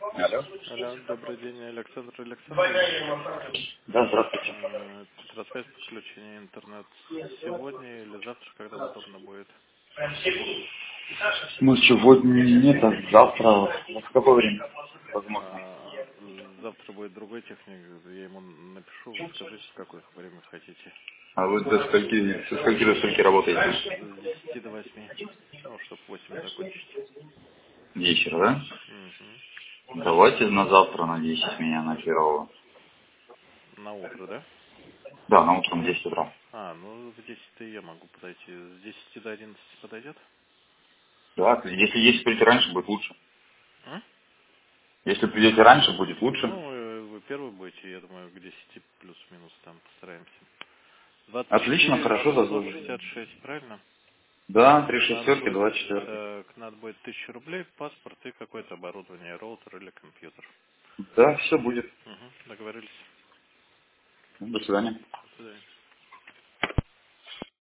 Алло. Алло, добрый день, Александр Александрович. Да, здравствуйте. Петросвязь, подключение интернет сегодня или завтра, когда удобно будет? Ну, сегодня нет, а завтра. В какое время? Возможно. Завтра будет другой техник, я ему напишу, вы скажите, в какое время хотите. А вы со скольки до скольки работаете? С 10 до 8, ну, чтобы 8 закончить. Вечер, да? Мгм. Давайте на завтра на 10 меня на первого. На утро, да? Да, на утром в 10 утра. Ну, в 10 я могу подойти. С 10 до 11 подойдет? Да, если придете раньше, будет лучше. М? Если придете раньше, будет лучше. Ну, вы первый будете, я думаю, к 10 плюс-минус там постараемся. двадцать Отлично, четыре хорошо, шестьсот дозволю. шестьдесят шесть, правильно? Да, три Надо шестерки, будет, два четверки. надо будет 1000 рублей, паспорт и какое-то оборудование, роутер или компьютер. Да, все будет. Угу, договорились. До свидания.